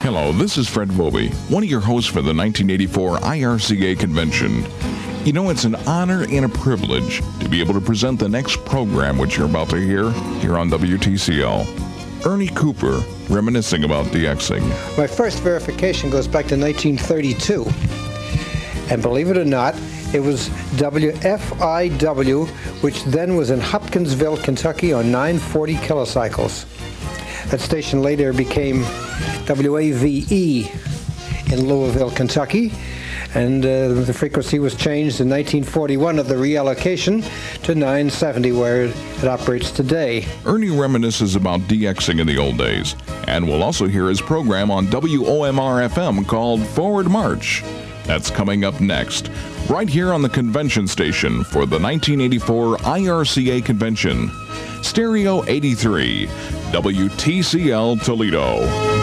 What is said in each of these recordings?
Hello, this is Fred Vobie, one of your hosts for the 1984 IRCA convention. You know, it's an honor and a privilege to be able to present the next program which you're about to hear here on WTCL. Ernie Cooper, reminiscing about DXing. My first verification goes back to 1932. And believe it or not, it was WFIW, which then was in Hopkinsville, Kentucky on 940 kilocycles. That station later became WAVE in Louisville, Kentucky, and the frequency was changed in 1941 of the reallocation to 970, where it operates today. Ernie reminisces about DXing in the old days, and we'll also hear his program on WOMR-FM called Forward March. That's coming up next, right here on the convention station for the 1984 IRCA convention. Stereo 83, WTCL Toledo.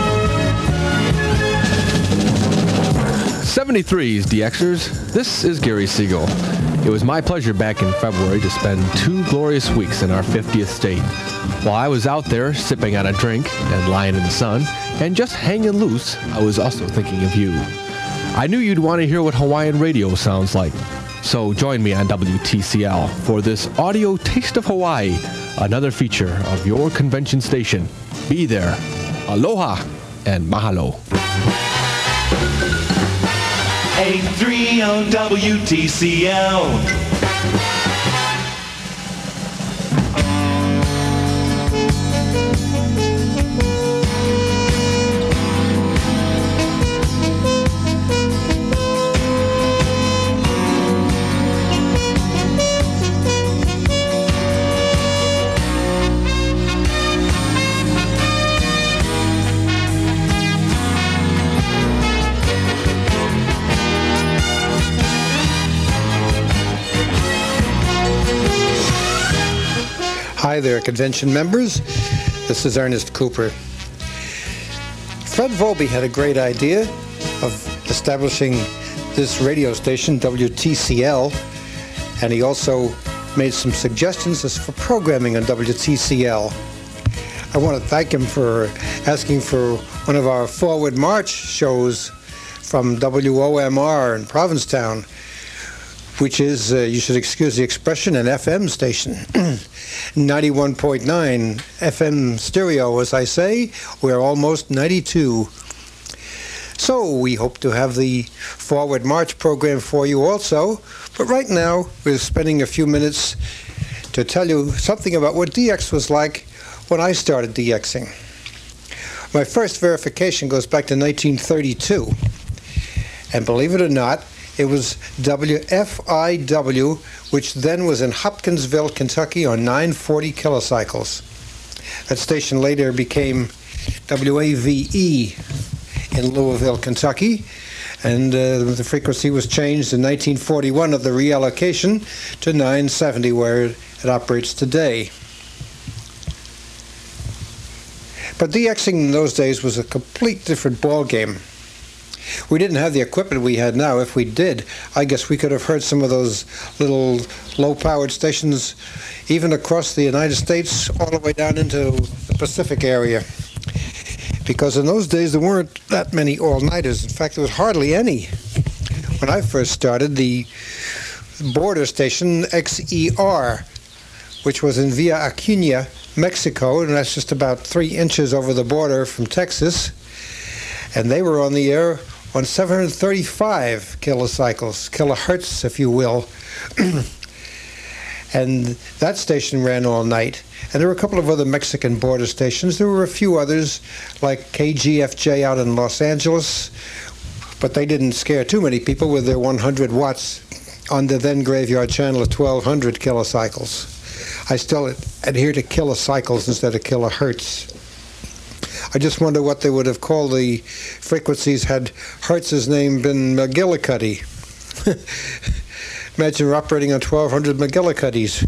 73's DXers, this is Gary Siegel. It was my pleasure back in February to spend 2 glorious weeks in our 50th state. While I was out there sipping on a drink and lying in the sun and just hanging loose, I was also thinking of you. I knew you'd want to hear what Hawaiian radio sounds like. So join me on WTCL for this audio taste of Hawaii, another feature of your convention station. Be there. Aloha and mahalo. 830 WTCL. Hi there, convention members. This is Ernest Cooper. Fred Vobie had a great idea of establishing this radio station, WTCL, and he also made some suggestions as for programming on WTCL. I want to thank him for asking for one of our Forward March shows from WOMR in Provincetown, which is, you should excuse the expression, an FM station. 91.9 FM stereo, as I say. We're almost 92. So we hope to have the Forward March program for you also. But right now, we're spending a few minutes to tell you something about what DX was like when I started DXing. My first verification goes back to 1932. And believe it or not, it was WFIW, which then was in Hopkinsville, Kentucky on 940 kilocycles. That station later became WAVE in Louisville, Kentucky, and the frequency was changed in 1941 of the reallocation to 970, where it operates today. But DXing in those days was a complete different ballgame. We didn't have the equipment we had now. If we did, I guess we could have heard some of those little low-powered stations even across the United States all the way down into the Pacific area. Because in those days, there weren't that many all-nighters. In fact, there was hardly any. When I first started, the border station XER, which was in Villa Acuña, Mexico, and that's just about 3 inches over the border from Texas, and they were on the air on 735 kilohertz, if you will. And that station ran all night. And there were a couple of other Mexican border stations. There were a few others, like KGFJ out in Los Angeles, but they didn't scare too many people with their 100 watts on the then graveyard channel of 1200 kilocycles. I still adhere to kilocycles instead of kilohertz. I just wonder what they would have called the frequencies had Hertz's name been McGillicuddy. Imagine operating on 1200 McGillicuddies.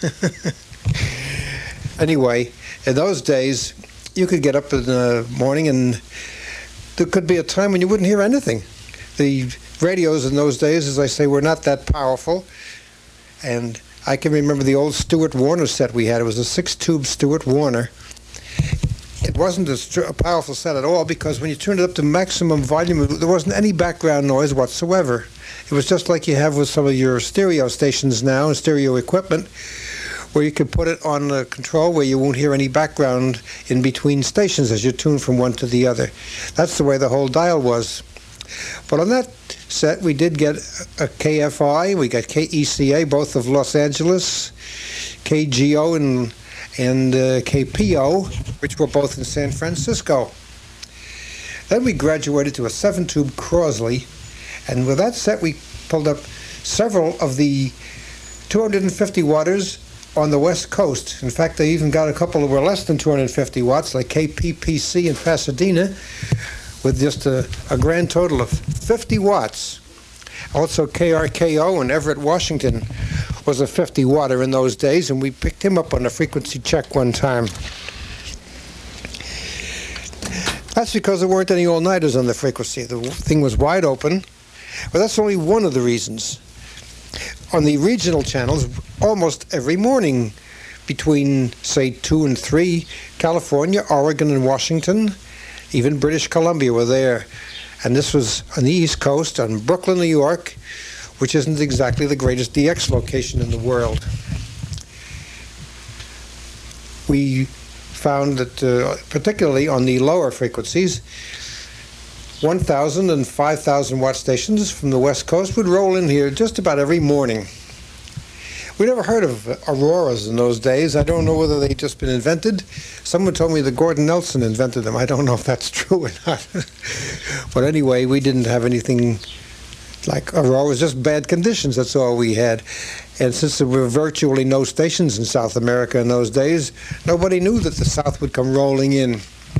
Anyway, in those days, you could get up in the morning and there could be a time when you wouldn't hear anything. The radios in those days, as I say, were not that powerful. And I can remember the old Stuart Warner set we had. It was a 6-tube Stuart Warner. It It wasn't a powerful set at all because when you turned it up to maximum volume, there wasn't any background noise whatsoever. It was just like you have with some of your stereo stations now and stereo equipment, where you can put it on the control where you won't hear any background in between stations as you tune from one to the other. That's the way the whole dial was. But on that set, we did get a KFI, we got KECA, both of Los Angeles, KGO and KPO, which were both in San Francisco. Then we graduated to a 7-tube Crosley, and with that set we pulled up several of the 250 watters on the West Coast. In fact, they even got a couple that were less than 250 watts, like KPPC in Pasadena, with just a grand total of 50 watts. Also, KRKO in Everett, Washington, was a 50-watter in those days, and we picked him up on a frequency check one time. That's because there weren't any all-nighters on the frequency. The thing was wide open, but that's only one of the reasons. On the regional channels, almost every morning between, say, 2 and 3, California, Oregon, and Washington, even British Columbia were there. And this was on the East Coast, on Brooklyn, New York, which isn't exactly the greatest DX location in the world. We found that, particularly on the lower frequencies, 1,000 and 5,000 watt stations from the West Coast would roll in here just about every morning. We never heard of auroras in those days. I don't know whether they'd just been invented. Someone told me that Gordon Nelson invented them. I don't know if that's true or not. But anyway, we didn't have anything like auroras, just bad conditions. That's all we had. And since there were virtually no stations in South America in those days, nobody knew that the South would come rolling in.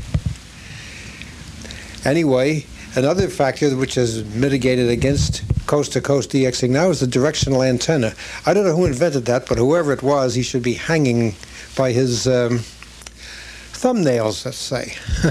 Anyway, another factor which has mitigated against coast-to-coast DXing now is the directional antenna. I don't know who invented that, but whoever it was, he should be hanging by his thumbnails, let's say.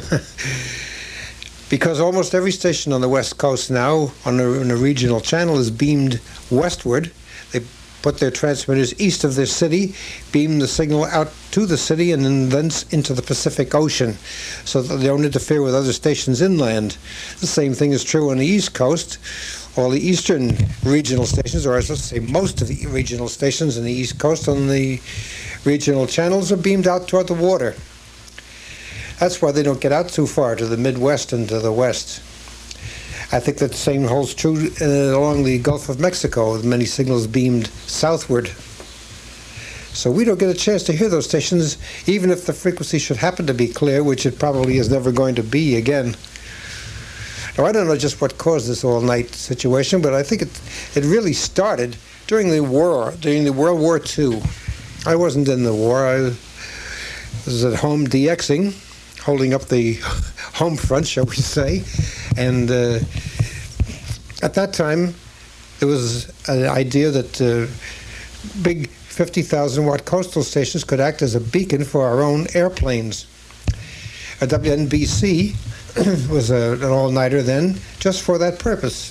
Because almost every station on the West Coast now, on a regional channel, is beamed westward. They put their transmitters east of their city, beam the signal out to the city, and then thence into the Pacific Ocean, so that they don't interfere with other stations inland. The same thing is true on the East Coast. All the eastern regional stations, or I should say most of the regional stations on the East Coast on the regional channels, are beamed out toward the water. That's why they don't get out too far to the Midwest and to the West. I think that the same holds true along the Gulf of Mexico, with many signals beamed southward. So we don't get a chance to hear those stations, even if the frequency should happen to be clear, which it probably is never going to be again. Now, I don't know just what caused this all-night situation, but I think it really started during the war, during the World War II. I wasn't in the war. I was at home DXing, holding up the home front, shall we say. And at that time, there was an idea that big 50,000-watt coastal stations could act as a beacon for our own airplanes. A WNBC was an all-nighter then, just for that purpose.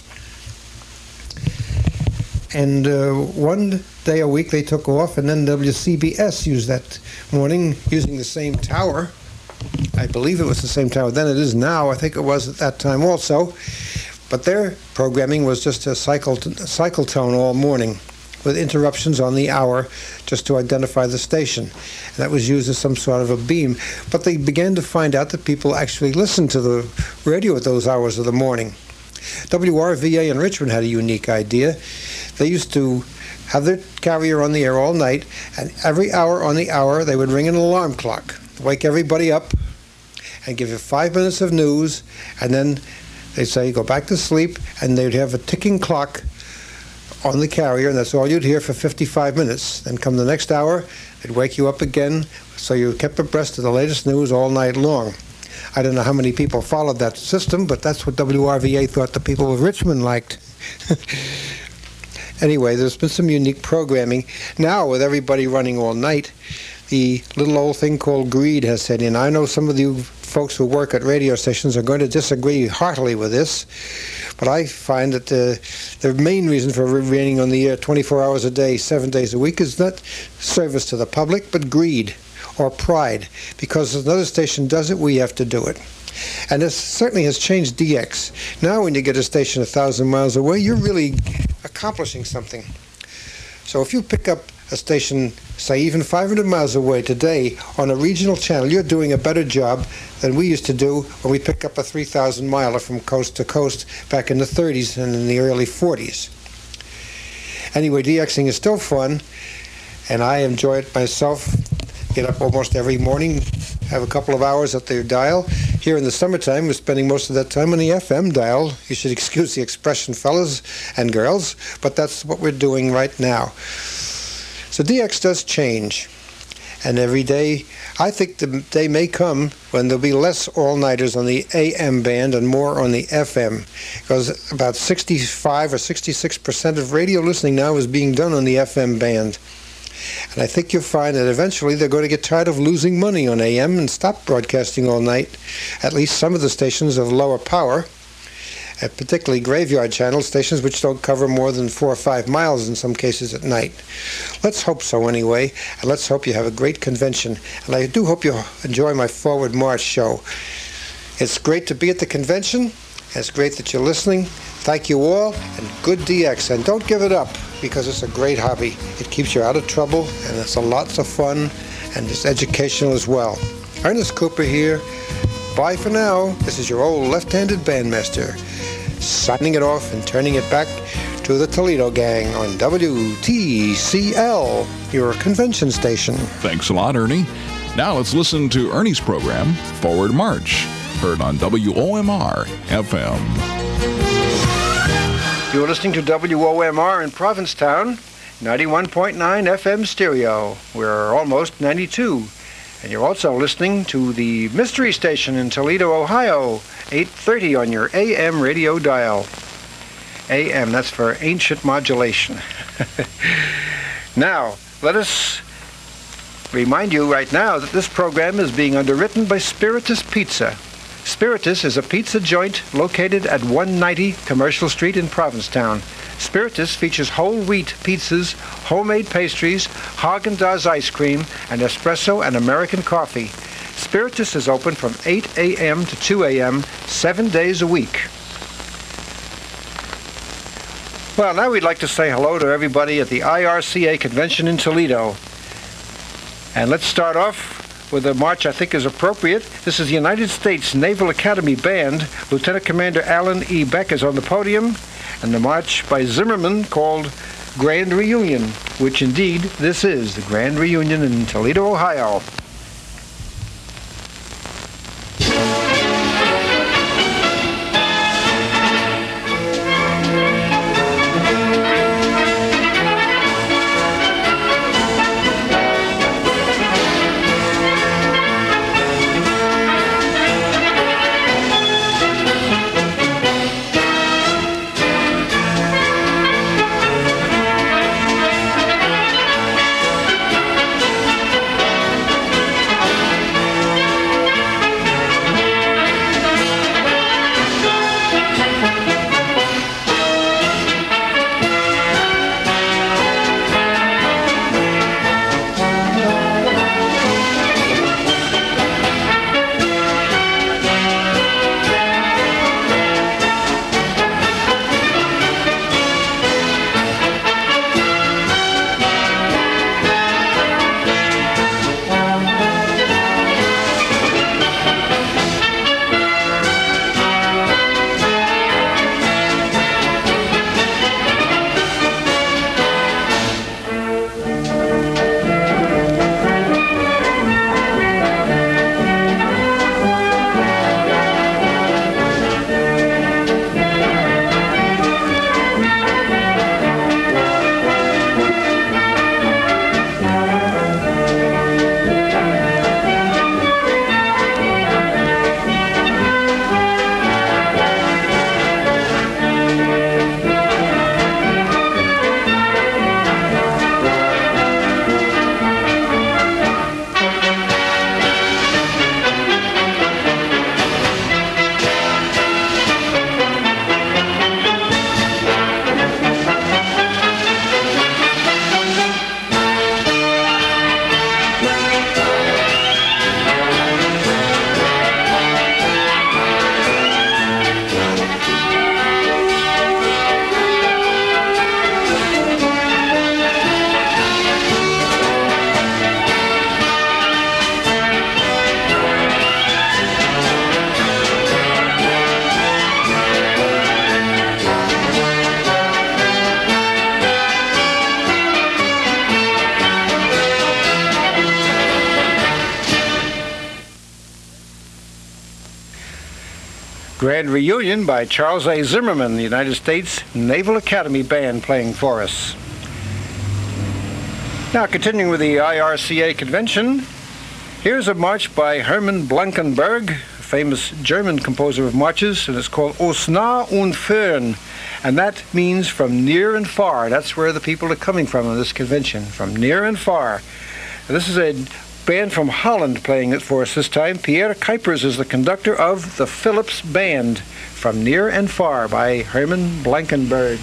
And one day a week they took off, and then WCBS used that morning, using the same tower. I believe it was the same tower then it is now. I think it was at that time also. But their programming was just a cycle tone all morning, with interruptions on the hour just to identify the station. And that was used as some sort of a beam. But they began to find out that people actually listened to the radio at those hours of the morning. WRVA in Richmond had a unique idea. They used to have their carrier on the air all night, and every hour on the hour they would ring an alarm clock to wake everybody up and give you 5 minutes of news, and then they'd say, go back to sleep, and they'd have a ticking clock on the carrier, and that's all you'd hear for 55 minutes. Then come the next hour, they'd wake you up again, so you kept abreast of the latest news all night long. I don't know how many people followed that system, but that's what WRVA thought the people of Richmond liked. Anyway, there's been some unique programming. Now, with everybody running all night, the little old thing called greed has set in. I know some of you folks who work at radio stations are going to disagree heartily with this, but I find that the main reason for remaining on the air 24 hours a day, 7 days a week, is not service to the public, but greed. or pride. Because if another station does it, we have to do it. And this certainly has changed DX. Now when you get a station 1,000 miles away, you're really accomplishing something. So if you pick up a station, say even 500 miles away today on a regional channel, you're doing a better job than we used to do when we pick up a 3,000 miler from coast to coast back in the 30s and in the early 40s. Anyway, DXing is still fun, and I enjoy it myself. Get up almost every morning, have a couple of hours at the dial. Here in the summertime, we're spending most of that time on the FM dial. You should excuse the expression, fellas and girls, but that's what we're doing right now. So DX does change, and every day, I think the day may come when there'll be less all-nighters on the AM band and more on the FM, because about 65 or 66% of radio listening now is being done on the FM band. And I think you'll find that eventually they're going to get tired of losing money on AM and stop broadcasting all night. At least some of the stations of lower power, particularly graveyard channel stations, which don't cover more than 4 or 5 miles in some cases at night. Let's hope so anyway, and let's hope you have a great convention. And I do hope you enjoy my Forward March show. It's great to be at the convention. It's great that you're listening. Thank you all, and good DX. And don't give it up, because it's a great hobby. It keeps you out of trouble, and it's a lots of fun, and it's educational as well. Ernest Cooper here. Bye for now. This is your old left-handed bandmaster, signing it off and turning it back to the Toledo gang on WTCL, your convention station. Thanks a lot, Ernie. Now let's listen to Ernie's program, Forward March, heard on WOMR FM. You're listening to WOMR in Provincetown, 91.9 FM stereo. We're almost 92. And you're also listening to the Mystery Station in Toledo, Ohio, 830 on your AM radio dial. AM, that's for ancient modulation. Now, let us remind you right now that this program is being underwritten by Spiritus Pizza. Spiritus is a pizza joint located at 190 Commercial Street in Provincetown. Spiritus features whole wheat pizzas, homemade pastries, Haagen-Dazs ice cream, and espresso and American coffee. Spiritus is open from 8 a.m. to 2 a.m., 7 days a week. Well, now we'd like to say hello to everybody at the IRCA convention in Toledo. And let's start off with a march I think is appropriate. This is the United States Naval Academy Band. Lieutenant Commander Alan E. Beck is on the podium, and the march by Zimmerman called Grand Reunion, which indeed this is the Grand Reunion in Toledo, Ohio. Grand Reunion by Charles A. Zimmerman, the United States Naval Academy Band playing for us. Now, continuing with the IRCA convention, here's a march by Hermann Blankenberg, a famous German composer of marches, and it's called Aus nah und fern, and that means from near and far. That's where the people are coming from in this convention, from near and far. And this is a band from Holland playing it for us this time. Pierre Kuipers is the conductor of the Philips Band, From Near and Far by Hermann Blankenberg.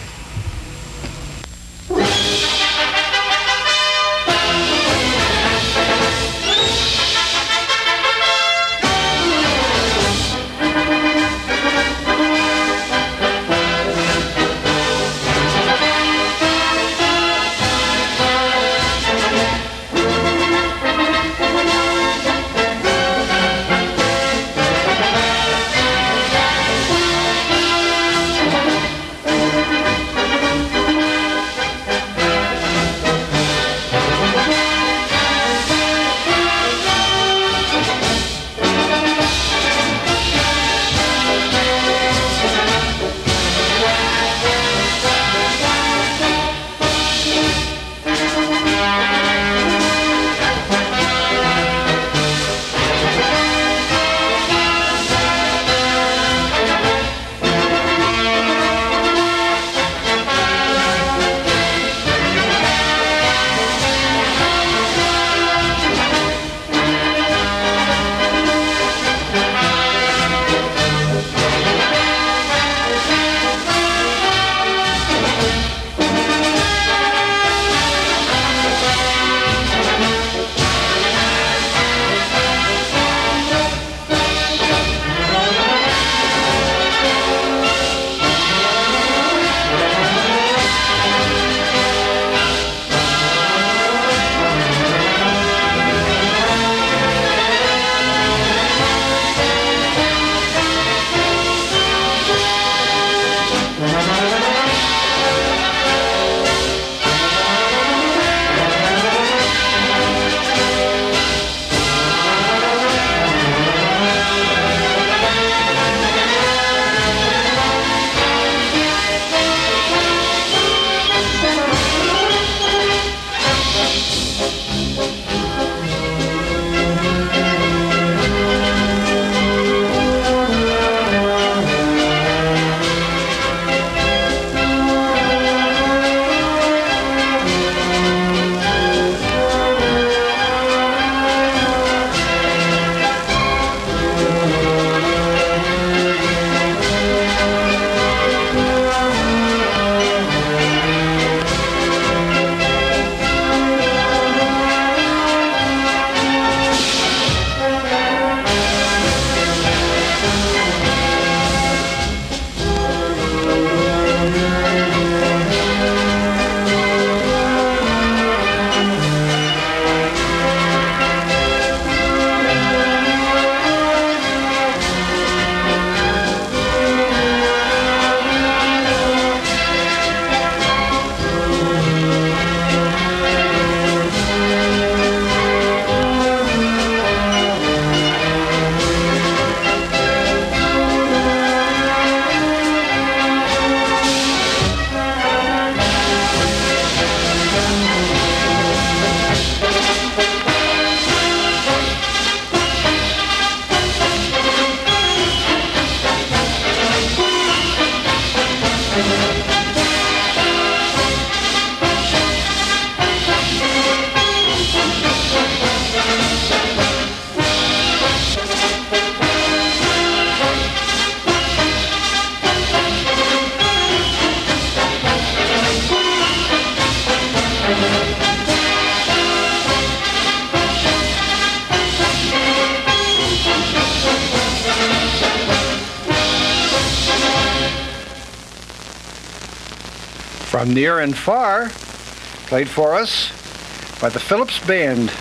From Near and Far, played for us by the Philips Band,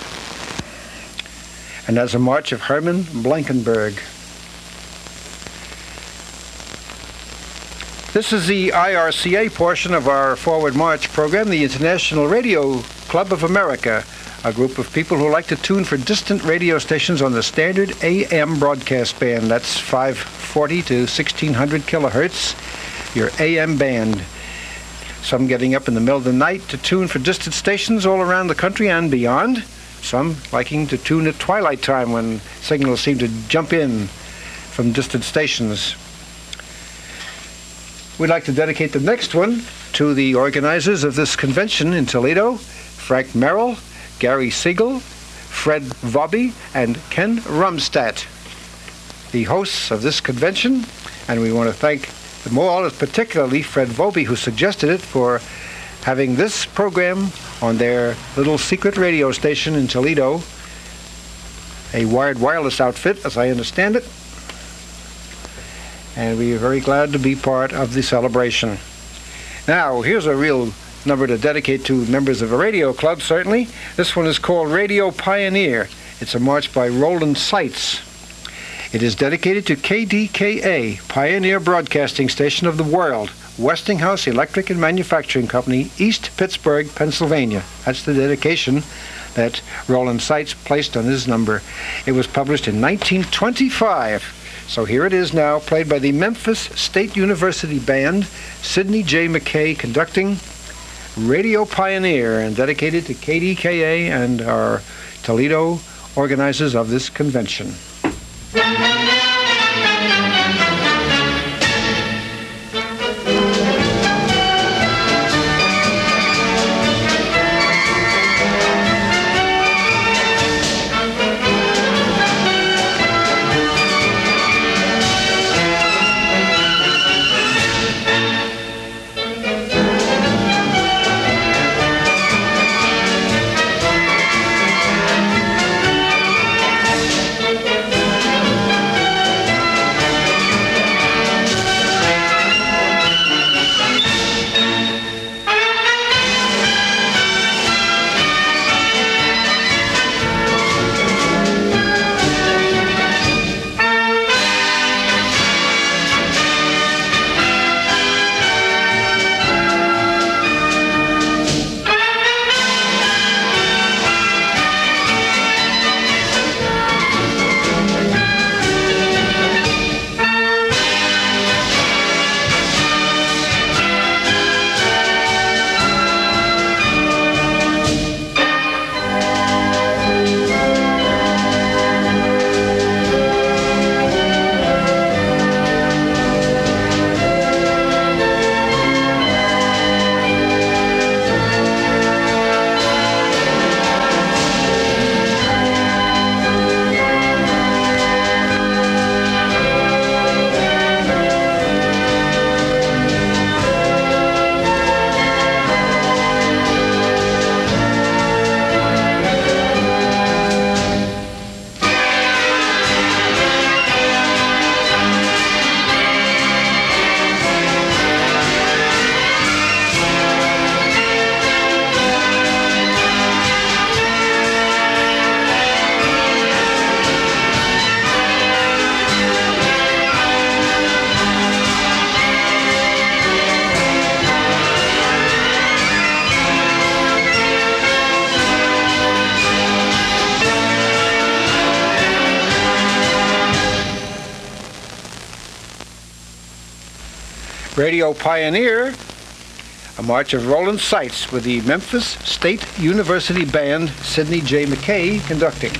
and as a march of Hermann Blankenberg. This is the IRCA portion of our Forward March program, the International Radio Club of America, a group of people who like to tune for distant radio stations on the standard AM broadcast band. That's 540 1240 to 1600 kilohertz, your AM band. Some getting up in the middle of the night to tune for distant stations all around the country and beyond. Some liking to tune at twilight time when signals seem to jump in from distant stations. We'd like to dedicate the next one to the organizers of this convention in Toledo, Frank Merrill, Gary Siegel, Fred Vobby, and Ken Rumstadt, the hosts of this convention. And we want to thank them all, particularly Fred Vobby, who suggested it, for having this program on their little secret radio station in Toledo, a wired wireless outfit, as I understand it. And we are very glad to be part of the celebration. Now, here's a real number to dedicate to members of a radio club, certainly. This one is called Radio Pioneer. It's a march by Roland Seitz. It is dedicated to KDKA, Pioneer Broadcasting Station of the World, Westinghouse Electric and Manufacturing Company, East Pittsburgh, Pennsylvania. That's the dedication that Roland Seitz placed on his number. It was published in 1925. So here it is now, played by the Memphis State University Band, Sidney J. McKay conducting Radio Pioneer, and dedicated to KDKA and our Toledo organizers of this convention. Radio Pioneer, a march of Roland Seitz with the Memphis State University Band, Sidney J. McKay conducting.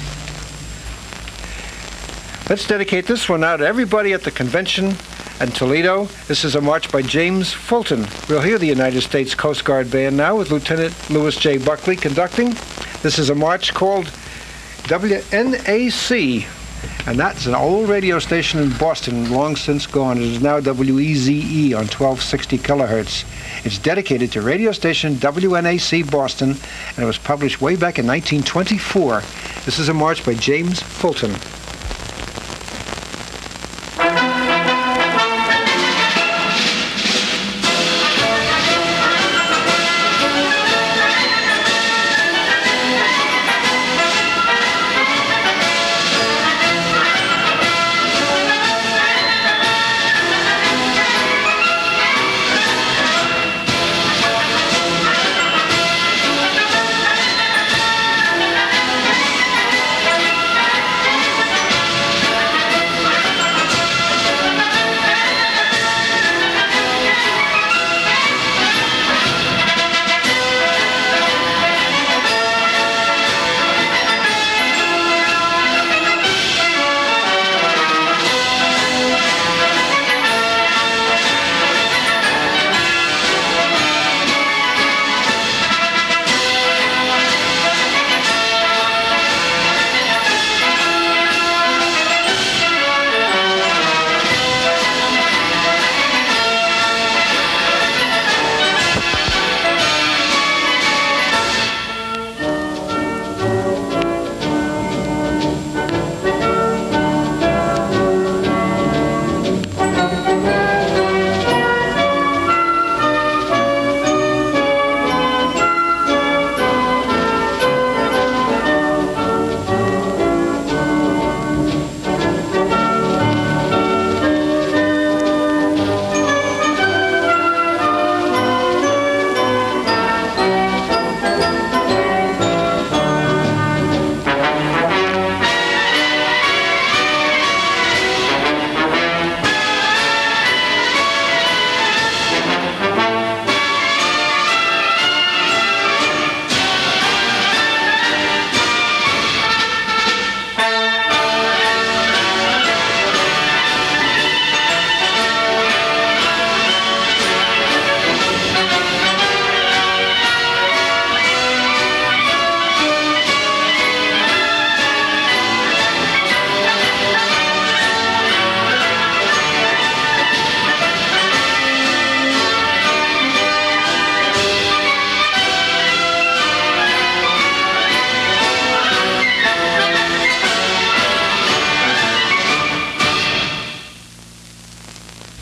Let's dedicate this one out to everybody at the convention in Toledo. This is a march by James Fulton. We'll hear the United States Coast Guard Band now with Lieutenant Lewis J. Buckley conducting. This is a march called WNAC, and that's an old radio station in Boston, long since gone. It is now WEZE on 1260 kilohertz. It's dedicated to radio station WNAC Boston, and it was published way back in 1924. This is a march by James Fulton.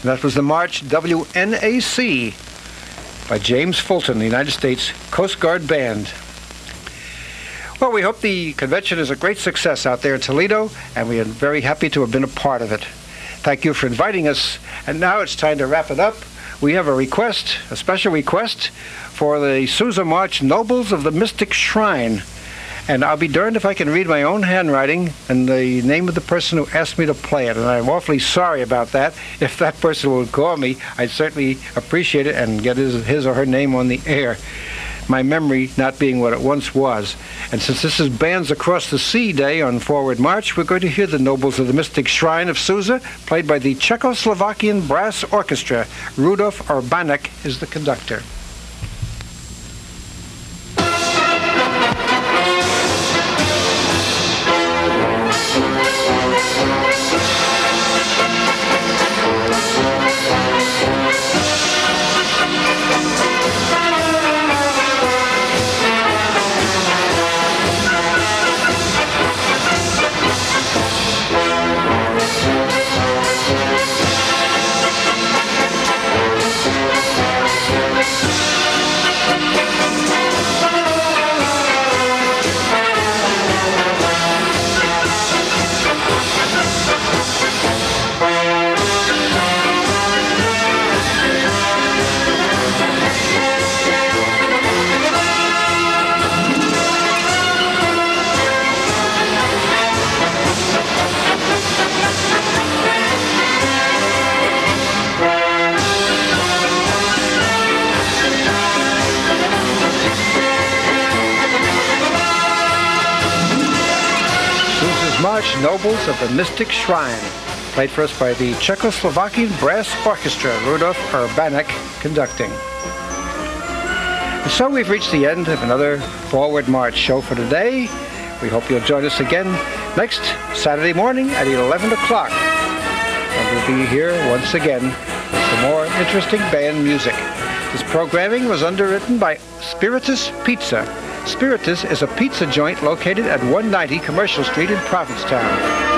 And that was the march WNAC by James Fulton, the United States Coast Guard Band. Well, we hope the convention is a great success out there in Toledo, and we are very happy to have been a part of it. Thank you for inviting us. And now it's time to wrap it up. We have a request, a special request, for the Sousa March Nobles of the Mystic Shrine. And I'll be darned if I can read my own handwriting and the name of the person who asked me to play it. And I'm awfully sorry about that. If that person would call me, I'd certainly appreciate it and get his or her name on the air. My memory not being what it once was. And since this is Bands Across the Sea Day on Forward March, we're going to hear the Nobles of the Mystic Shrine of Sousa, played by the Czechoslovakian Brass Orchestra. Rudolf Urbanek is the conductor. March Nobles of the Mystic Shrine, played for us by the Czechoslovakian Brass Orchestra, Rudolf Urbanek conducting. And so we've reached the end of another Forward March show for today. We hope you'll join us again next Saturday morning at 11 o'clock. And we'll be here once again with some more interesting band music. This programming was underwritten by Spiritus Pizza. Spiritus is a pizza joint located at 190 Commercial Street in Provincetown.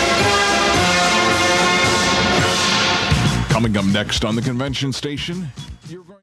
Coming up next on the convention station,